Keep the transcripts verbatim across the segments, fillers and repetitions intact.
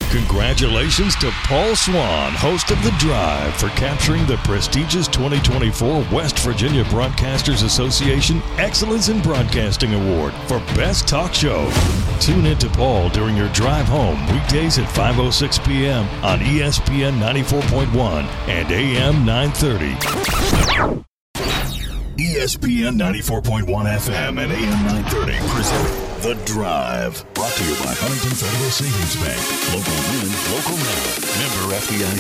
Congratulations to Paul Swann, host of The Drive, for capturing the prestigious twenty twenty-four West Virginia Broadcasters Association Excellence in Broadcasting Award for Best Talk Show. Tune in to Paul during your drive home weekdays at five oh six p.m. on E S P N ninety-four point one and A M nine thirty. E S P N ninety-four point one F M and A M nine thirty present The Drive. Brought to you by Huntington Federal Savings Bank. Local women, local now. Member F D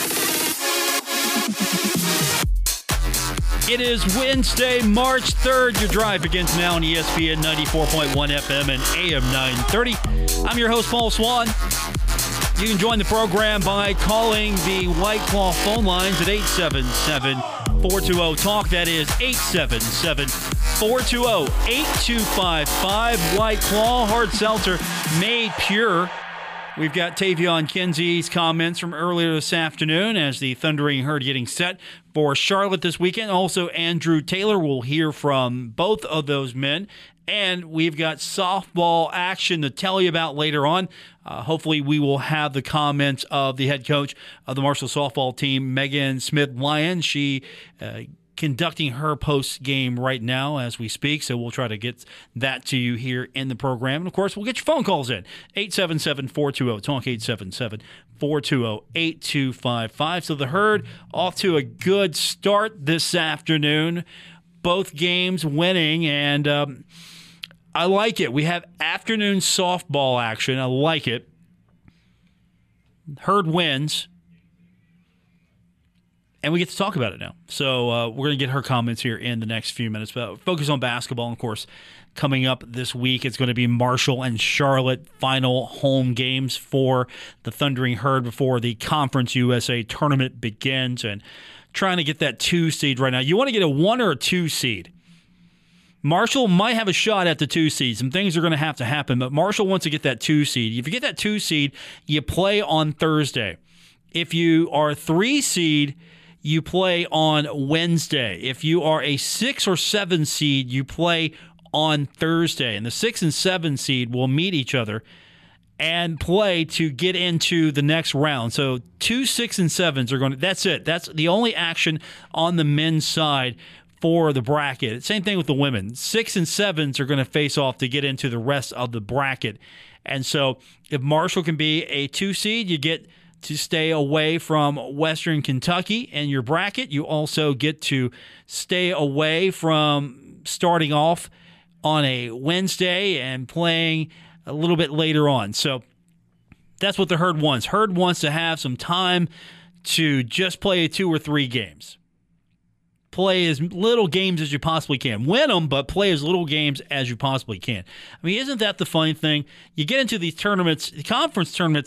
I C. It is Wednesday, March third. Your Drive begins now on E S P N ninety-four point one F M and A M nine thirty. I'm your host, Paul Swann. You can join the program by calling the White Claw phone lines at eight seven seven, four two zero, TALK. That is eight seven seven, four two zero, eight two five five. White Claw, hard seltzer, made pure. We've got Tavion Kinsey's comments from earlier this afternoon as the Thundering Herd getting set for Charlotte this weekend. Also, Andrew Taylor. Will hear from both of those men. And we've got softball action to tell you about later on. Uh, hopefully, we will have the comments of the head coach of the Marshall softball team, Megan Smith-Lyon. She uh, conducting her post-game right now as we speak, so we'll try to get that to you here in the program. And, of course, we'll get your phone calls in. eight seven seven, four two zero, TALK, eight seven seven, four two zero, eight two five five. So the Herd off to a good start this afternoon. Both games winning, and um, I like it. We have afternoon softball action. I like it. Herd wins. And we get to talk about it now. So uh, we're going to get her comments here in the next few minutes. But focus on basketball, and of course, coming up this week, it's going to be Marshall and Charlotte final home games for the Thundering Herd before the Conference U S A tournament begins. And trying to get that two seed right now. You want to get a one or a two seed. Marshall might have a shot at the two seed. Some things are going to have to happen, but Marshall wants to get that two seed. If you get that two seed, you play on Thursday. If you are a three seed, you play on Wednesday. If you are a six or seven seed, you play on Thursday. And the six and seven seed will meet each other and play to get into the next round. So two, six, and sevens are going to, that's it. That's the only action on the men's side for the bracket. Same thing with the women. Six and sevens are going to face off to get into the rest of the bracket. And so if Marshall can be a two seed, you get to stay away from Western Kentucky in your bracket. You also get to stay away from starting off on a Wednesday and playing a little bit later on. So that's what the Herd wants. Herd wants to have some time to just play two or three games. Play as little games as you possibly can. Win them, but play as little games as you possibly can. I mean, isn't that the funny thing? You get into these tournaments, the conference tournaments,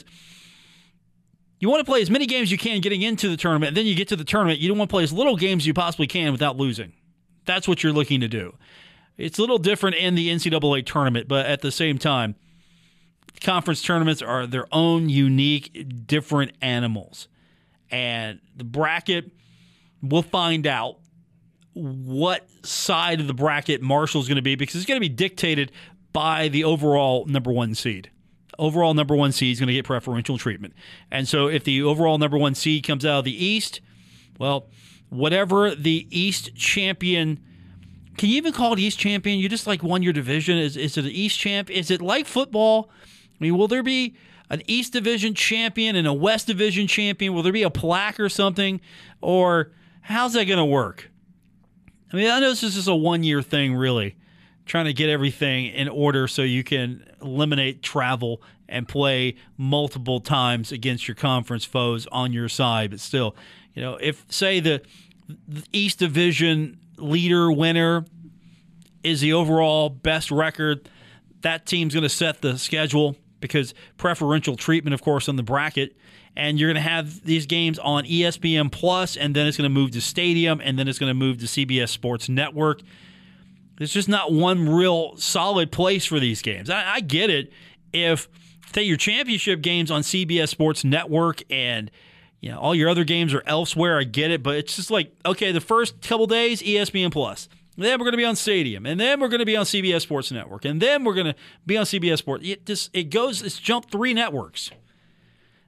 you want to play as many games as you can getting into the tournament, and then you get to the tournament, you don't want to play as little games as you possibly can without losing. That's what you're looking to do. It's a little different in the N C double A tournament, but at the same time, conference tournaments are their own unique, different animals. And the bracket, we'll find out what side of the bracket Marshall's going to be, because it's going to be dictated by the overall number one seed. Overall number one seed is going to get preferential treatment. And so if the overall number one seed comes out of the East, well, whatever the East champion, can you even call it East champion? You just like won your division. Is, is it an East champ? Is it like football? I mean, will there be an East Division champion and a West Division champion? Will there be a plaque or something? Or how's that going to work? I mean, I know this is just a one-year thing, really, trying to get everything in order so you can eliminate travel and play multiple times against your conference foes on your side. But still, you know, if, say, the, the East Division leader winner is the overall best record, that team's going to set the schedule, because preferential treatment, of course, on the bracket. And you're going to have these games on E S P N Plus, and then it's going to move to Stadium, and then it's going to move to C B S Sports Network. There's just not one real solid place for these games. I, I get it if, say, your championship games on C B S Sports Network and, you know, all your other games are elsewhere. I get it, but it's just like, okay, the first couple days, E S P N Plus. Then we're going to be on Stadium, and then we're going to be on C B S Sports Network, and then we're going to be on C B S Sports. It just it goes, it's jumped three networks.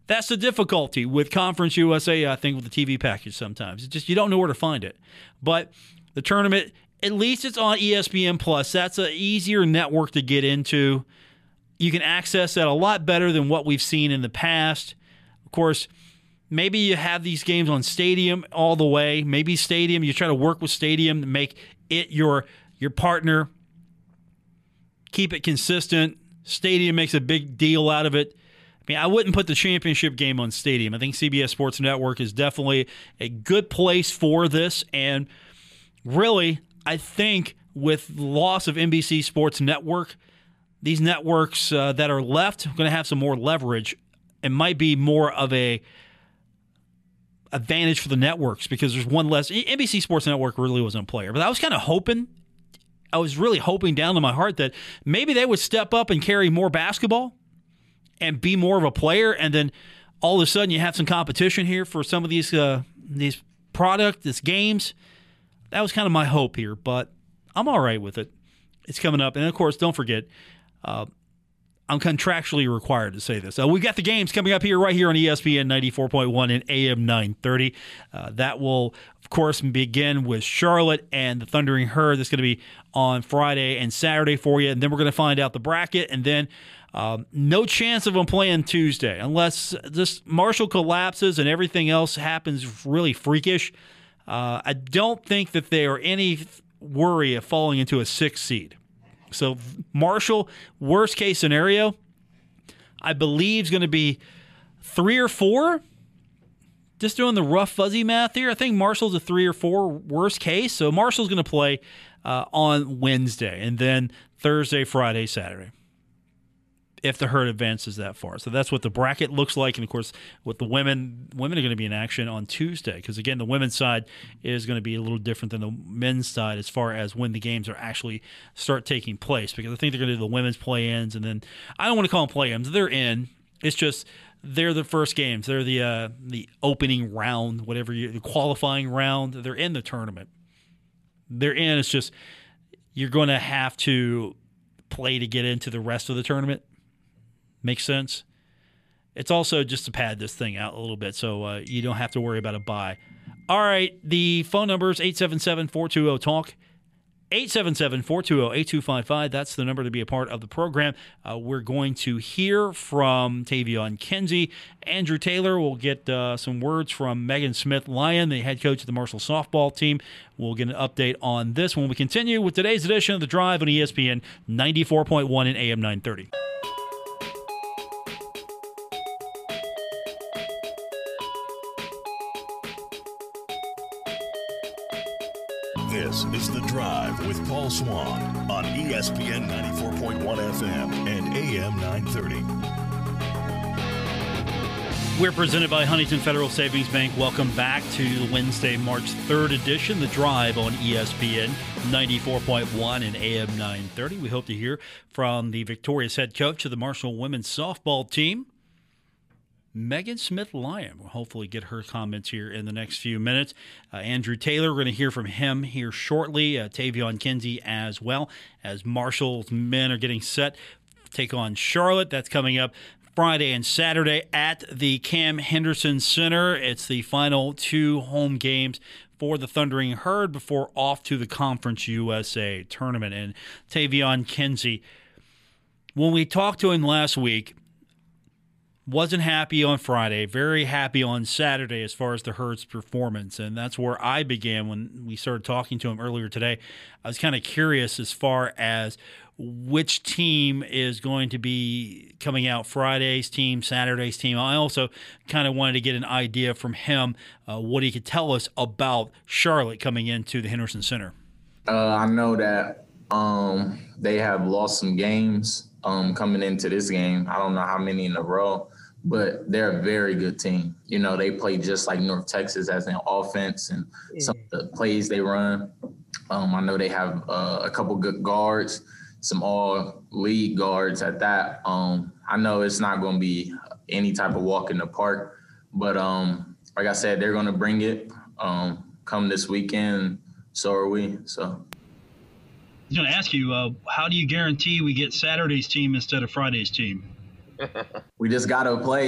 That's the difficulty with Conference U S A, I think, with the T V package sometimes. It's just you don't know where to find it. But the tournament, at least it's on E S P N Plus. That's an easier network to get into. You can access that a lot better than what we've seen in the past. Of course, maybe you have these games on Stadium all the way. Maybe Stadium, you try to work with Stadium to make it your, your partner. Keep it consistent. Stadium makes a big deal out of it. I mean, I wouldn't put the championship game on Stadium. I think C B S Sports Network is definitely a good place for this. And really, I think with the loss of N B C Sports Network, these networks uh, that are left are going to have some more leverage. It might be more of a advantage for the networks because there's one less. N B C Sports Network really wasn't a player. But I was kind of hoping, I was really hoping down to my heart that maybe they would step up and carry more basketball and be more of a player, and then all of a sudden you have some competition here for some of these uh, these product, these games. That was kind of my hope here, but I'm all right with it. It's coming up, and of course, don't forget, uh, I'm contractually required to say this. Uh, we've got the games coming up here right here on E S P N ninety-four point one and A M nine thirty. Uh, that will, of course, begin with Charlotte and the Thundering Herd. That's going to be on Friday and Saturday for you, and then we're going to find out the bracket, and then Um, no chance of them playing Tuesday unless this Marshall collapses and everything else happens really freakish. Uh, I don't think that they are any worry of falling into a sixth seed. So Marshall, worst case scenario, I believe is going to be three or four. Just doing the rough fuzzy math here, I think Marshall's a three or four worst case. So Marshall's going to play uh, on Wednesday and then Thursday, Friday, Saturday, if the Herd advances that far. So that's what the bracket looks like. And, of course, with the women, women are going to be in action on Tuesday because, again, the women's side is going to be a little different than the men's side as far as when the games are actually start taking place because I think they're going to do the women's play-ins. And then I don't want to call them play-ins. They're in. It's just they're the first games. They're the uh, the opening round, whatever you, the qualifying round. They're in the tournament. They're in. It's just you're going to have to play to get into the rest of the tournament. Makes sense. It's also just to pad this thing out a little bit so uh, you don't have to worry about a bye. All right, the phone number is eight seven seven, four two zero, talk. eight seven seven, four two zero, eight two five five. That's the number to be a part of the program. Uh, we're going to hear from Tavion Kinsey. Andrew Taylor will get uh, some words from Megan Smith-Lyon, the head coach of the Marshall softball team. We'll get an update on this when we continue with today's edition of The Drive on E S P N ninety-four point one and A M nine thirty. This is The Drive with Paul Swann on E S P N ninety-four point one F M and A M nine thirty. We're presented by Huntington Federal Savings Bank. Welcome back to Wednesday, March third edition, The Drive on E S P N ninety-four point one and A M nine thirty. We hope to hear from the victorious head coach of the Marshall women's softball team, Megan Smith-Lyon. We'll hopefully get her comments here in the next few minutes. Uh, Andrew Taylor, we're going to hear from him here shortly. Uh, Tavion Kinsey as well, as Marshall's men are getting set to take on Charlotte. That's coming up Friday and Saturday at the Cam Henderson Center. It's the final two home games for the Thundering Herd before off to the Conference U S A tournament. And Tavion Kinsey, when we talked to him last week, wasn't happy on Friday, very happy on Saturday as far as the Herd's performance. And that's where I began when we started talking to him earlier today. I was kind of curious as far as which team is going to be coming out, Friday's team, Saturday's team. I also kind of wanted to get an idea from him uh, what he could tell us about Charlotte coming into the Henderson Center. Uh, I know that um, they have lost some games um, coming into this game. I don't know how many in a row, but they're a very good team. You know, they play just like North Texas as an offense and some of the plays they run. Um, I know they have uh, a couple good guards, some all-league guards at that. Um, I know it's not going to be any type of walk in the park, but um, like I said, they're going to bring it um, come this weekend. So are we. So. I was going to ask you, uh, how do you guarantee we get Saturday's team instead of Friday's team? We just got to play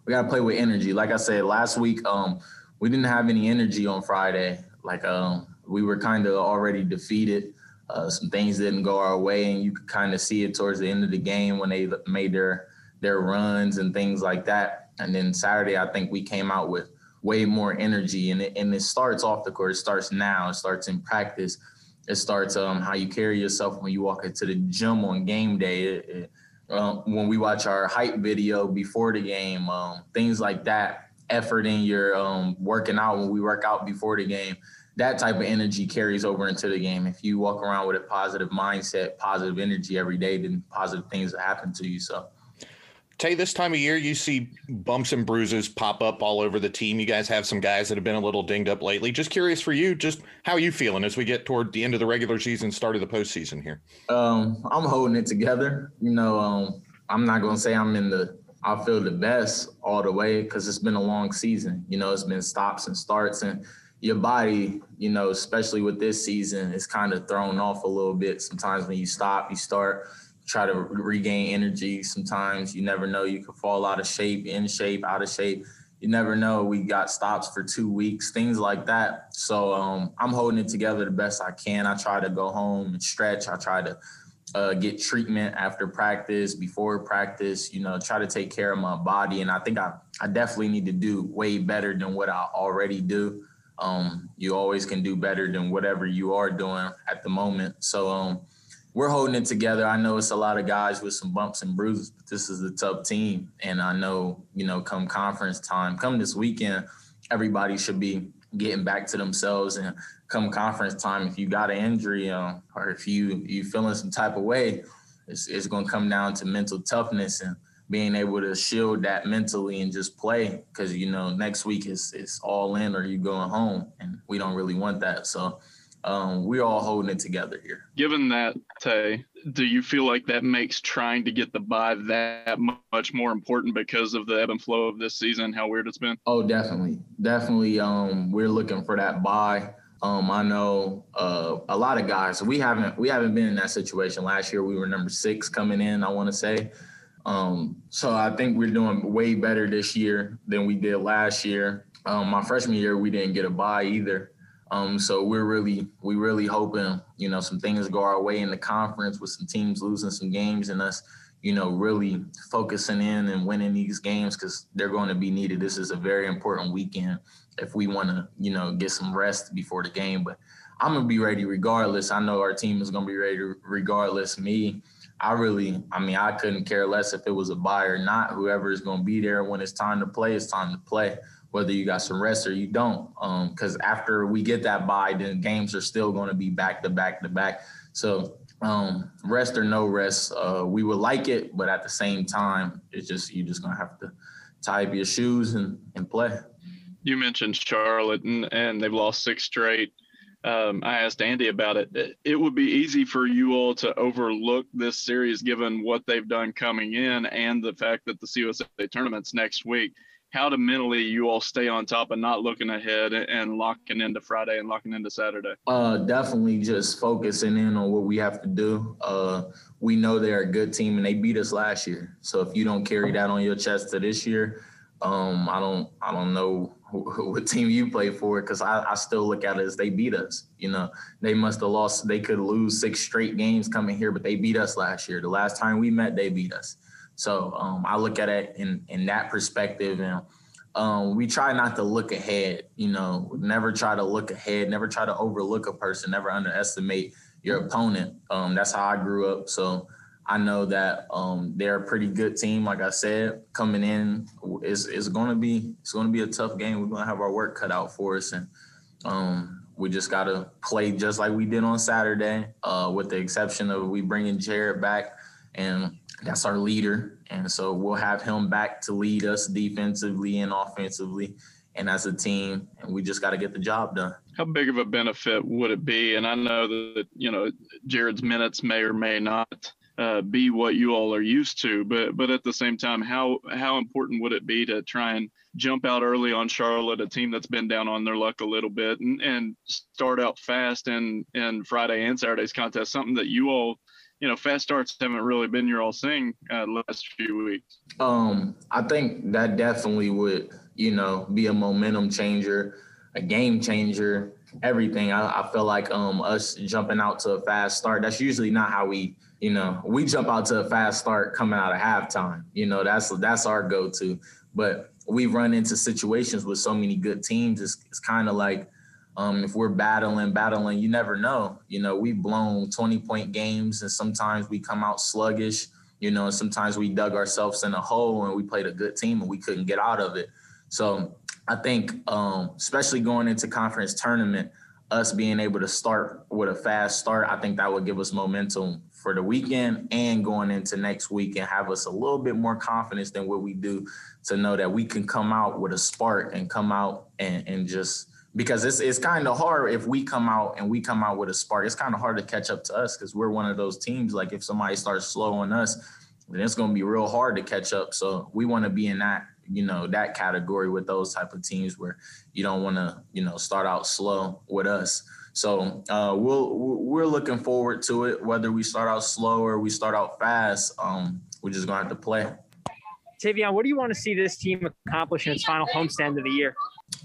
we got to play with energy. Like I said, last week, um, we didn't have any energy on Friday. Like um, we were kind of already defeated. Uh, some things didn't go our way, and you could kind of see it towards the end of the game when they made their their runs and things like that. And then Saturday, I think we came out with way more energy, and it, and it starts off the court. It starts now. It starts in practice. It starts um, how you carry yourself when you walk into the gym on game day. It, it, uh, when we watch our hype video before the game, um, things like that, effort in your um, working out when we work out before the game, that type of energy carries over into the game. If you walk around with a positive mindset, positive energy every day, then positive things will happen to you. So, Tay, this time of year, you see bumps and bruises pop up all over the team. You guys have some guys that have been a little dinged up lately. Just curious for you, just how are you feeling as we get toward the end of the regular season, start of the postseason here? Um, I'm holding it together. You know, um, I'm not going to say I'm in the – I feel the best all the way because it's been a long season. You know, it's been stops and starts, and your body, you know, especially with this season, is kind of thrown off a little bit. Sometimes when you stop, you start – try to regain energy. Sometimes you never know, you can fall out of shape, in shape, out of shape. You never know. We got stops for two weeks, things like that. So um, I'm holding it together the best I can. I try to go home and stretch. I try to uh, get treatment after practice, before practice, you know, try to take care of my body. And I think I, I definitely need to do way better than what I already do. Um, you always can do better than whatever you are doing at the moment. So, um, we're holding it together. I know it's a lot of guys with some bumps and bruises, but this is a tough team. And I know, you know, come conference time, come this weekend, everybody should be getting back to themselves. And come conference time, if you got an injury um, or if you you feeling some type of way, it's, it's going to come down to mental toughness and being able to shield that mentally and just play. Because, you know, next week is it's all in or you going home, and we don't really want that. So, Um, we're all holding it together here. Given that, Tay, do you feel like that makes trying to get the bye that much more important because of the ebb and flow of this season, how weird it's been? Oh, definitely. Definitely. Um, we're looking for that bye. Um, I know uh, a lot of guys, we haven't we haven't been in that situation. Last year, we were number six coming in, I want to say. Um, so I think we're doing way better this year than we did last year. Um, my freshman year, we didn't get a bye either. Um, so we're really, we really hoping, you know, some things go our way in the conference with some teams losing some games and us, you know, really focusing in and winning these games because they're going to be needed. This is a very important weekend if we want to, you know, get some rest before the game. But I'm going to be ready regardless. I know our team is going to be ready regardless. Me, I really, I mean, I couldn't care less if it was a bye or not. Whoever is going to be there when it's time to play, it's time to play. Whether you got some rest or you don't. Because um, after we get that bye, then games are still going to be back to back to back. So um, rest or no rest, uh, we would like it, but at the same time, it's just you're just going to have to tie up your shoes and, and play. You mentioned Charlotte, and, and they've lost six straight. Um, I asked Andy about it. It would be easy for you all to overlook this series given what they've done coming in and the fact that the C U S A tournament's next week. How to mentally you all stay on top and not looking ahead and locking into Friday and locking into Saturday? Uh, definitely just focusing in on what we have to do. Uh, we know they're a good team and they beat us last year. So if you don't carry that on your chest to this year, um, I don't I don't know who, what team you play for because I, I still look at it as they beat us. You know, they must have lost. They could lose six straight games coming here, but they beat us last year. The last time we met, they beat us. So um, I look at it in, in that perspective, and um, we try not to look ahead, you know, never try to look ahead, never try to overlook a person, never underestimate your opponent. Um, that's how I grew up. So I know that um, they're a pretty good team. Like I said, coming in is is going to be it's going to be a tough game. We're going to have our work cut out for us, and um, we just got to play just like we did on Saturday, uh, with the exception of we bringing Jared back, and that's our leader. And so we'll have him back to lead us defensively and offensively and as a team. And we just got to get the job done. How big of a benefit would it be? And I know that, you know, Jared's minutes may or may not uh, be what you all are used to, but but at the same time, how how important would it be to try and jump out early on Charlotte, a team that's been down on their luck a little bit, and, and start out fast in, in Friday and Saturday's contest, something that you all you know, fast starts haven't really been your all thing uh, the last few weeks. Um, I think that definitely would, you know, be a momentum changer, a game changer, everything. I, I feel like um, us jumping out to a fast start, that's usually not how we, you know, we jump out to a fast start coming out of halftime. You know, that's that's our go-to. But we run into situations with so many good teams. It's, it's kind of like um, if we're battling, battling, you never know. You know, we've blown twenty-point games, and sometimes we come out sluggish. You know, and sometimes we dug ourselves in a hole and we played a good team and we couldn't get out of it. So I think, um, especially going into conference tournament, us being able to start with a fast start, I think that would give us momentum for the weekend and going into next week and have us a little bit more confidence than what we do, to know that we can come out with a spark and come out and, and just – because it's it's kind of hard if we come out and we come out with a spark. It's kind of hard to catch up to us because we're one of those teams. Like if somebody starts slow on us, then it's going to be real hard to catch up. So we want to be in that, you know, that category with those type of teams where you don't want to, you know, start out slow with us. So uh, we'll we're looking forward to it. Whether we start out slow or we start out fast, um, we're just going to have to play. Tavion, what do you want to see this team accomplish in its final homestand of the year?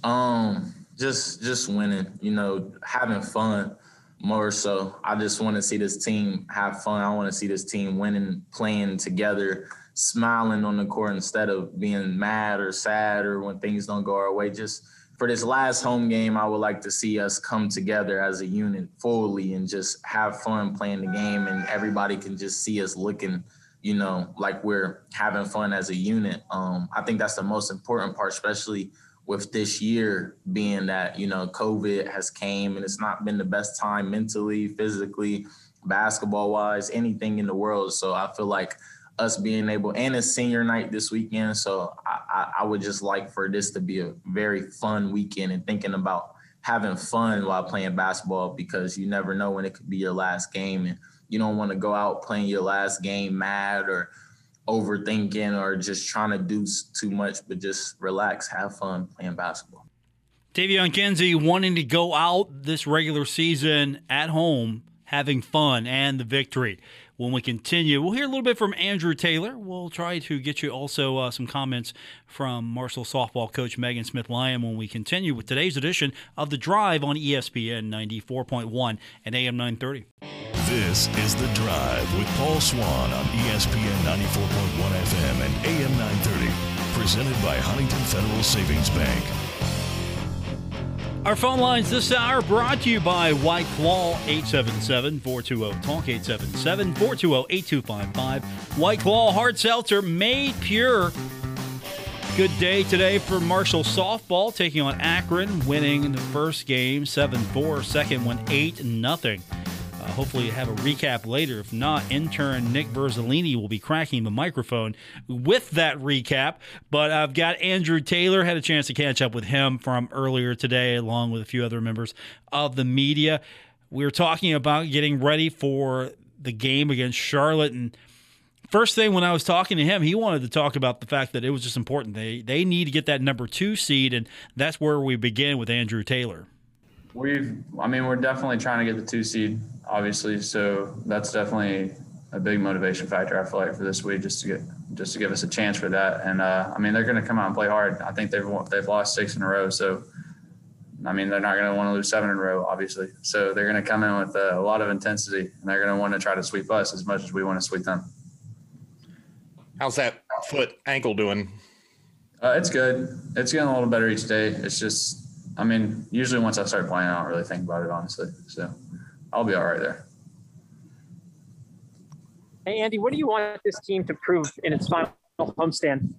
Um. Just just winning, you know, having fun more so. I just want to see this team have fun. I want to see this team winning, playing together, smiling on the court instead of being mad or sad or when things don't go our way. Just for this last home game, I would like to see us come together as a unit fully and just have fun playing the game, and everybody can just see us looking, you know, like we're having fun as a unit. Um, I think that's the most important part, especially with this year being that, you know, COVID has came and it's not been the best time mentally, physically, basketball wise, anything in the world. So I feel like us being able, and it's senior night this weekend. So I, I, I would just like for this to be a very fun weekend and thinking about having fun while playing basketball, because you never know when it could be your last game, and you don't want to go out playing your last game mad or overthinking or just trying to do too much, but just relax, have fun playing basketball. Tavion Kinsey wanting to go out this regular season at home, having fun, and the victory. When we continue, we'll hear a little bit from Andrew Taylor. We'll try to get you also uh, some comments from Marshall softball coach Megan Smith-Lyon when we continue with today's edition of The Drive on E S P N ninety-four point one and A M nine thirty. This is The Drive with Paul Swann on E S P N ninety-four point one F M and A M nine thirty. Presented by Huntington Federal Savings Bank. Our phone lines this hour brought to you by White Claw, eight seven seven, four two zero, talk, eight seven seven, four two zero, eight two five five. White Claw hard seltzer made pure. Good day today for Marshall softball, taking on Akron, winning the first game seven four, second one eight nothing. Uh, hopefully you have a recap later. If not, intern Nick Verzolini will be cracking the microphone with that recap. But I've got Andrew Taylor. Had a chance to catch up with him from earlier today, along with a few other members of the media. We were talking about getting ready for the game against Charlotte. And first thing when I was talking to him, he wanted to talk about the fact that it was just important. They, they need to get that number two seed, and that's where we begin with Andrew Taylor. We've, I mean, we're definitely trying to get the two seed, obviously. So that's definitely a big motivation factor, I feel like, for this week, just to get, just to give us a chance for that. And uh, I mean, they're going to come out and play hard. I think they've they've lost six in a row. So, I mean, they're not going to want to lose seven in a row, obviously. So they're going to come in with a, a lot of intensity, and they're going to want to try to sweep us as much as we want to sweep them. How's that foot ankle doing? Uh, it's good. It's getting a little better each day. It's just, I mean, usually once I start playing, I don't really think about it, honestly. So I'll be all right there. Hey, Andy, what do you want this team to prove in its final homestand?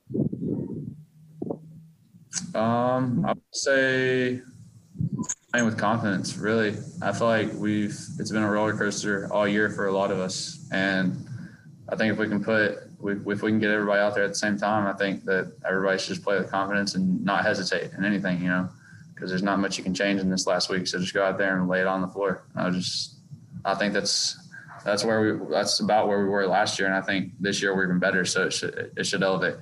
Um, I would say playing with confidence, really. I feel like we've it's been a roller coaster all year for a lot of us. And I think if we can put if we can get everybody out there at the same time, I think that everybody should just play with confidence and not hesitate in anything, you know, because there's not much you can change in this last week. So just go out there and lay it on the floor. I just, I think that's that's where we that's about where we were last year, and I think this year we're even better. So it should it should elevate.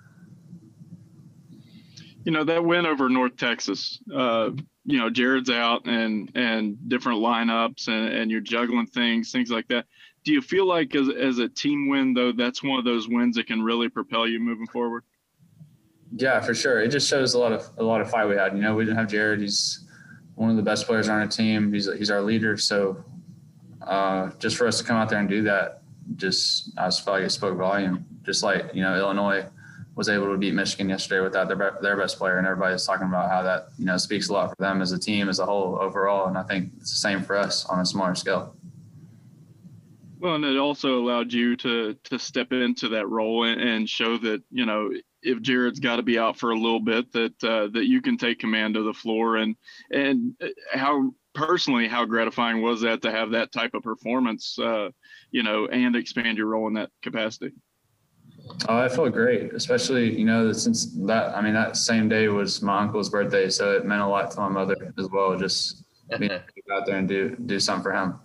You know, that win over North Texas, uh, you know, Jared's out and and different lineups and, and you're juggling things, things like that. do you feel like as, as a team win, though, that's one of those wins that can really propel you moving forward? Yeah, for sure. It just shows a lot of a lot of fight we had. You know, we didn't have Jared. He's one of the best players on our team. He's he's our leader. So uh, just for us to come out there and do that, just I just felt like it spoke volume. Just like, you know, Illinois was able to beat Michigan yesterday without their their best player, and everybody's talking about how that, you know, speaks a lot for them as a team as a whole overall. And I think it's the same for us on a smaller scale. Well, and it also allowed you to to step into that role and, and show that, you know, if Jared's got to be out for a little bit, that uh, that you can take command of the floor. And and how personally, how gratifying was that to have that type of performance, uh, you know, and expand your role in that capacity? Oh, I felt great, especially, you know, since that, I mean, that same day was my uncle's birthday, so it meant a lot to my mother as well, just being able to go out there and do do something for him.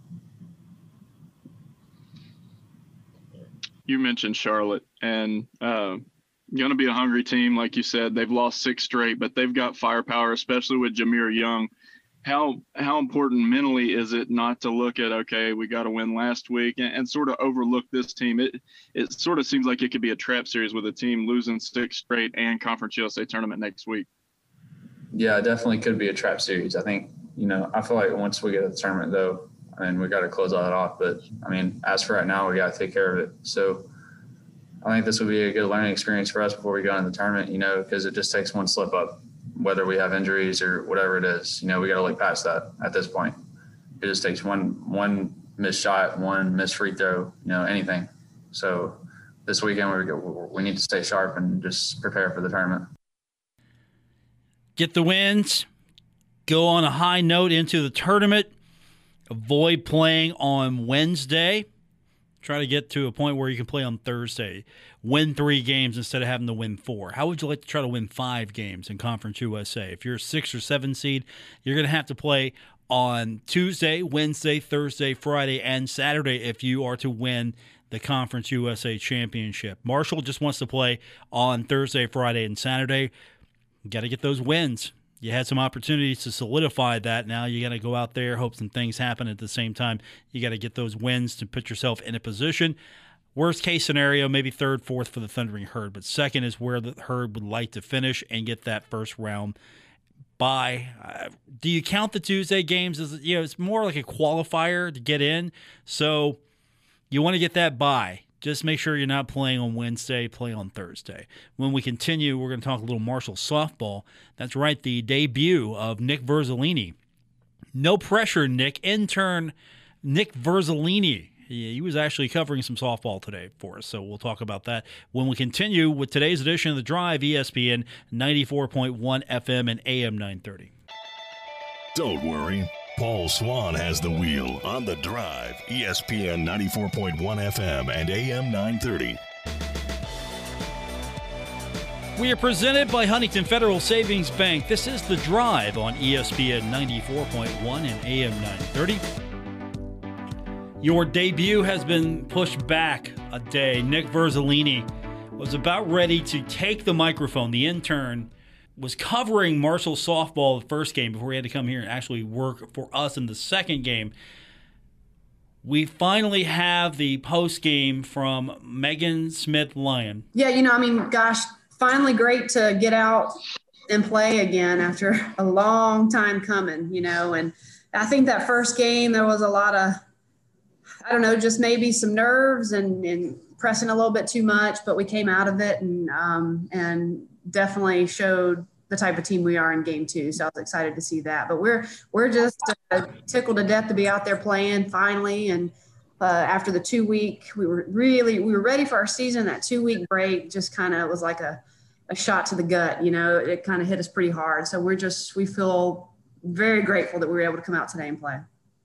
You mentioned Charlotte, and uh, going to be a hungry team, like you said. They've lost six straight, but they've got firepower, especially with Jahmir Young. How how important mentally is it not to look at, okay, we got to win last week and, and sort of overlook this team? It it sort of seems like it could be a trap series with a team losing six straight and Conference U S A tournament next week. Yeah, it definitely could be a trap series. I think, you know, I feel like once we get to the tournament, though, I mean, we got to close all that off. But, I mean, as for right now, we got to take care of it. So I think this would be a good learning experience for us before we go into the tournament, you know, because it just takes one slip up, whether we have injuries or whatever it is. You know, we got to look past that at this point. It just takes one one missed shot, one missed free throw, you know, anything. So this weekend we we need to stay sharp and just prepare for the tournament. Get the wins, go on a high note into the tournament, avoid playing on Wednesday. Try to get to a point where you can play on Thursday. Win three games instead of having to win four. How would you like to try to win five games in Conference U S A? If you're a six or seven seed, you're going to have to play on Tuesday, Wednesday, Thursday, Friday, and Saturday if you are to win the Conference U S A Championship. Marshall just wants to play on Thursday, Friday, and Saturday. You got to get those wins. You had some opportunities to solidify that. Now you got to go out there, hope some things happen at the same time. You got to get those wins to put yourself in a position. Worst case scenario, maybe third, fourth for the Thundering Herd, but second is where the Herd would like to finish and get that first round bye. Uh, do you count the Tuesday games as, you know, it's more like a qualifier to get in, so you want to get that bye. Just make sure you're not playing on Wednesday, play on Thursday. When we continue, we're going to talk a little Marshall softball. That's right, the debut of Nick Verzolini. No pressure, Nick. Intern Nick Verzolini. He, he was actually covering some softball today for us, so we'll talk about that when we continue with today's edition of The Drive, E S P N ninety-four point one F M and A M nine thirty. Don't worry. Paul Swan has the wheel on The Drive, E S P N ninety-four point one F M and A M nine thirty. We are presented by Huntington Federal Savings Bank. This is The Drive on E S P N ninety-four point one and A M nine thirty. Your debut has been pushed back a day. Nick Verzolini was about ready to take the microphone. The intern was covering Marshall softball the first game before he had to come here and actually work for us in the second game. We finally have the post game from Megan Smith-Lyon. Yeah, you know, I mean, gosh, finally great to get out and play again after a long time coming, you know. And I think that first game there was a lot of, I don't know, just maybe some nerves and, and pressing a little bit too much, but we came out of it and um, and definitely showed the type of team we are in game two. So I was excited to see that. But we're we're just uh, tickled to death to be out there playing finally. And uh, after the two week, we were really we were ready for our season. That two week break just kind of was like a, a shot to the gut. You know, it kind of hit us pretty hard. So we're just we feel very grateful that we were able to come out today and play.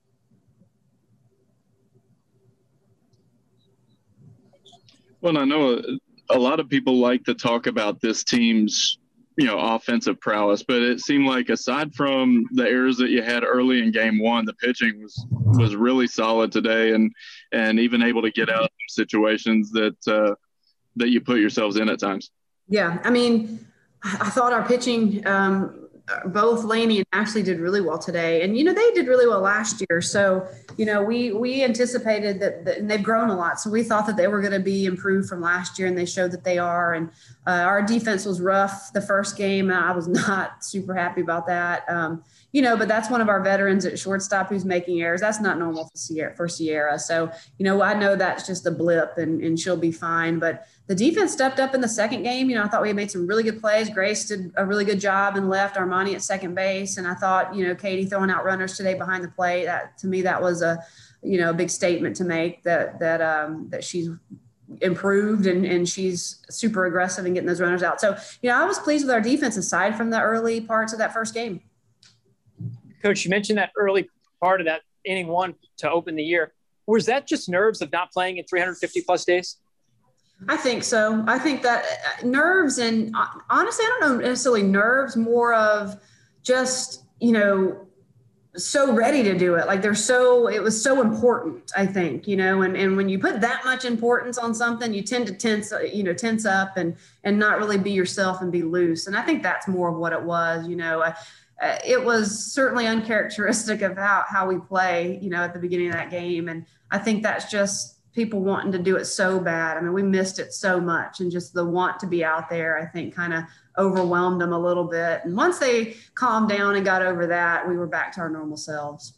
Well, I know a, a lot of people like to talk about this team's, you know, offensive prowess, but it seemed like aside from the errors that you had early in game one, the pitching was was really solid today, and and even able to get out of situations that uh, that you put yourselves in at times. Yeah, I mean, I thought our pitching um, both Lainey and Ashley did really well today. And, you know, they did really well last year. So, you know, we we anticipated that, that and they've grown a lot. So we thought that they were going to be improved from last year, and they showed that they are. And uh, our defense was rough the first game. I was not super happy about that. Um, you know, but that's one of our veterans at shortstop who's making errors. That's not normal for Sierra. For Sierra. So, you know, I know that's just a blip, and, and she'll be fine. But the defense stepped up in the second game. You know, I thought we had made some really good plays. Grace did a really good job and left Armani at second base. And I thought, you know, Katie throwing out runners today behind the plate, that to me, that was a, you know, a big statement to make that, that, um, that she's improved and, and she's super aggressive in getting those runners out. So, you know, I was pleased with our defense aside from the early parts of that first game. Coach, you mentioned that early part of that inning one to open the year. Was that just nerves of not playing in three hundred fifty plus days? I think so. I think that nerves, and honestly, I don't know necessarily nerves, more of just, you know, so ready to do it. Like they're so, it was so important, I think, you know, and, and when you put that much importance on something, you tend to tense, you know, tense up and, and not really be yourself and be loose. And I think that's more of what it was, you know. I, Uh, it was certainly uncharacteristic of how, how we play, you know, at the beginning of that game. And I think that's just people wanting to do it so bad. I mean, we missed it so much, and just the want to be out there, I think, kind of overwhelmed them a little bit. And once they calmed down and got over that, we were back to our normal selves.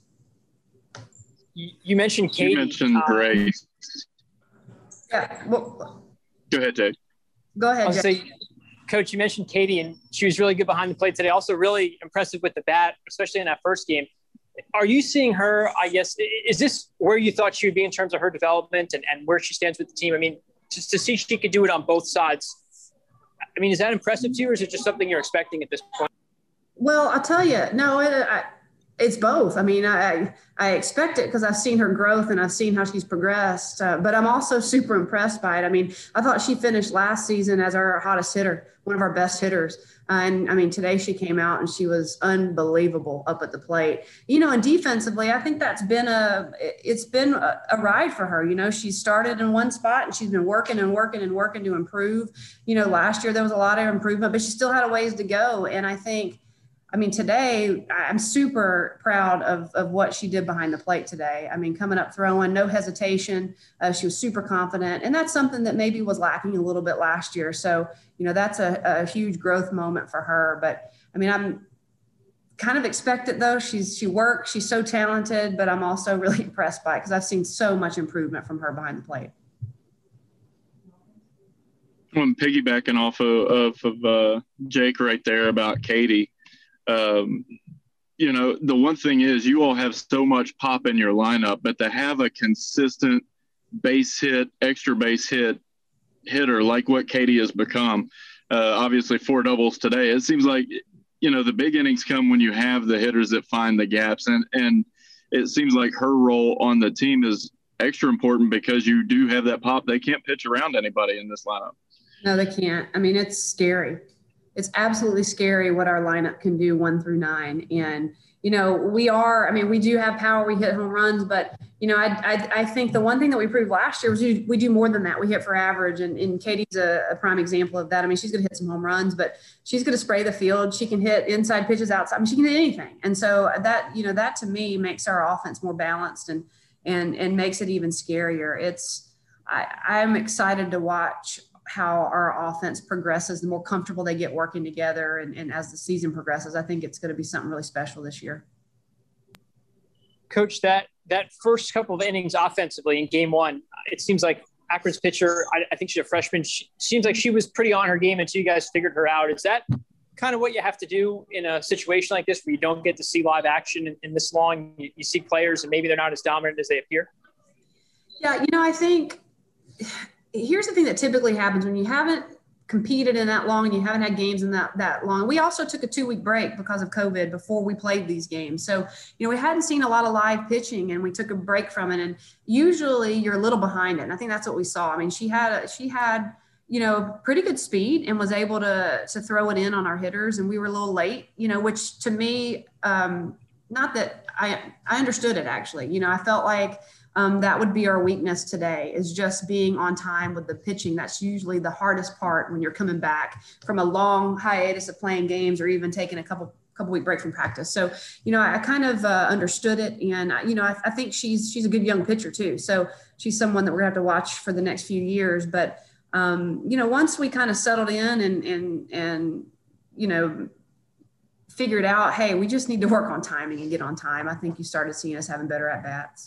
You, you mentioned Katie. You mentioned um, Grace. Yeah. Well, Go ahead, Jake. go ahead, I'll Jay. say, Coach, you mentioned Katie, and she was really good behind the plate today. Also really impressive with the bat, especially in that first game. Are you seeing her, I guess, is this where you thought she would be in terms of her development and, and where she stands with the team? I mean, just to see she could do it on both sides. I mean, is that impressive to you, or is it just something you're expecting at this point? Well, I'll tell you, no, it, I, it's both. I mean, I I expect it because I've seen her growth and I've seen how she's progressed, uh, but I'm also super impressed by it. I mean, I thought she finished last season as our hottest hitter, one of our best hitters. Uh, and I mean, today she came out and she was unbelievable up at the plate. You know, and defensively, I think that's been a, it's been a, a ride for her. You know, she started in one spot and she's been working and working and working to improve. You know, last year there was a lot of improvement, but she still had a ways to go. And I think, I mean, today, I'm super proud of, of what she did behind the plate today. I mean, coming up throwing, no hesitation. Uh, she was super confident. And that's something that maybe was lacking a little bit last year. So, you know, that's a, a huge growth moment for her. But, I mean, I'm kind of expect it, though. She's She works. She's so talented. But I'm also really impressed by it because I've seen so much improvement from her behind the plate. I'm piggybacking off of, of, of uh, Jake right there about Katie. Um, you know, the one thing is you all have so much pop in your lineup, but to have a consistent base hit, extra base hit hitter like what Katie has become, uh, obviously four doubles today, it seems like, you know, the big innings come when you have the hitters that find the gaps. And, and it seems like her role on the team is extra important because you do have that pop. They can't pitch around anybody in this lineup. No, they can't. I mean, it's scary. It's absolutely scary what our lineup can do one through nine. And, you know, we are, I mean, we do have power, we hit home runs, but, you know, I I, I think the one thing that we proved last year was we, we do more than that. We hit for average, and, and Katie's a, a prime example of that. I mean, she's going to hit some home runs, but she's going to spray the field. She can hit inside pitches outside. I mean, she can hit anything. And so that, you know, that to me makes our offense more balanced and, and, and makes it even scarier. It's, I, I'm excited to watch how our offense progresses, the more comfortable they get working together. And, and as the season progresses, I think it's going to be something really special this year. Coach, that that first couple of innings offensively in game one, it seems like Akron's pitcher, I, I think she's a freshman, she, seems like she was pretty on her game until you guys figured her out. Is that kind of what you have to do in a situation like this where you don't get to see live action in, in this long? You, you see players and maybe they're not as dominant as they appear? Yeah, you know, I think – here's the thing that typically happens when you haven't competed in that long and you haven't had games in that, that long. We also took a two week break because of COVID before we played these games. So, you know, we hadn't seen a lot of live pitching and we took a break from it. And usually you're a little behind it. And I think that's what we saw. I mean, she had, a, she had, you know, pretty good speed and was able to, to throw it in on our hitters. And we were a little late, you know, which to me, um, not that I, I understood it actually, you know, I felt like, Um, that would be our weakness today, is just being on time with the pitching. That's usually the hardest part when you're coming back from a long hiatus of playing games or even taking a couple couple week break from practice. So, you know, I, I kind of uh, understood it. And, I, you know, I, I think she's, she's a good young pitcher too. So she's someone that we're gonna have to watch for the next few years. But, um, you know, once we kind of settled in and, and, and, you know, figured out, hey, we just need to work on timing and get on time, I think you started seeing us having better at-bats.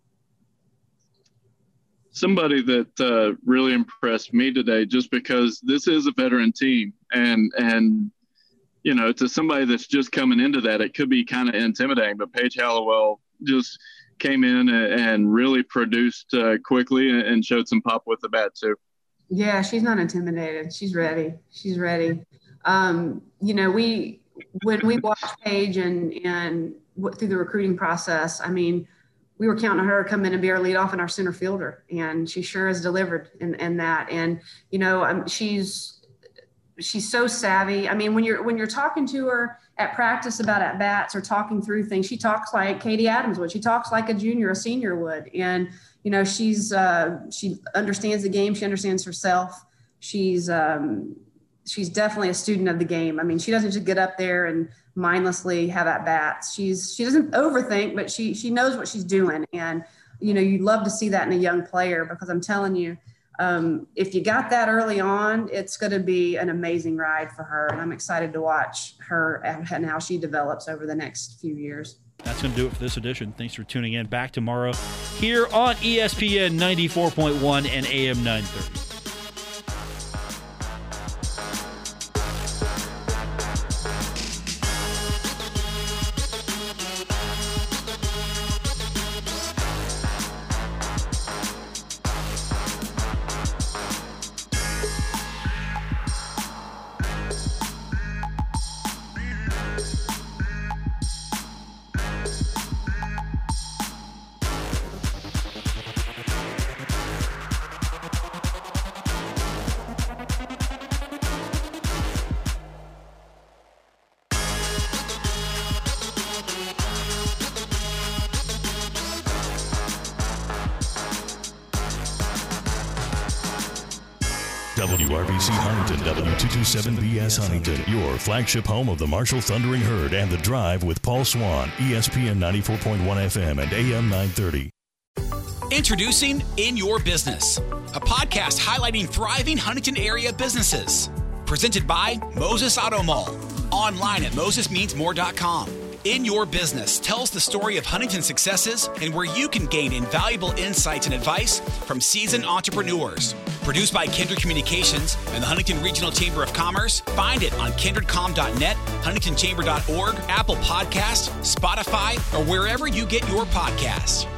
Somebody that uh, really impressed me today, just because this is a veteran team, and and you know, to somebody that's just coming into that, it could be kind of intimidating. But Paige Hallowell just came in and really produced uh, quickly and showed some pop with the bat too. Yeah, she's not intimidated. She's ready. She's ready. Um, you know, we when we watched Paige and and through the recruiting process, I mean, we were counting on her to come in and be our leadoff and our center fielder, and she sure has delivered in, in that. And you know, um, she's she's so savvy. I mean, when you're when you're talking to her at practice about at bats or talking through things, she talks like Katie Adams would. She talks like a junior, a senior would. And you know, she's uh, she understands the game. She understands herself. She's um, she's definitely a student of the game. I mean, she doesn't just get up there and mindlessly have at bats. She's she doesn't overthink, but she she knows what she's doing. And you know, you'd love to see that in a young player, because I'm telling you, um, if you got that early on, it's going to be an amazing ride for her. And I'm excited to watch her and how she develops over the next few years. That's going to do it for this edition. Thanks for tuning in. Back tomorrow here on E S P N ninety-four point one and A M nine thirty. W R B C Huntington, W two twenty-seven B S Huntington, your flagship home of the Marshall Thundering Herd and The Drive with Paul Swan, E S P N ninety-four point one F M and A M nine thirty. Introducing In Your Business, a podcast highlighting thriving Huntington area businesses. Presented by Moses Auto Mall. Online at moses means more dot com. In Your Business tells the story of Huntington's successes and where you can gain invaluable insights and advice from seasoned entrepreneurs. Produced by Kindred Communications and the Huntington Regional Chamber of Commerce. Find it on kindred com dot net, huntington chamber dot org, Apple Podcasts, Spotify, or wherever you get your podcasts.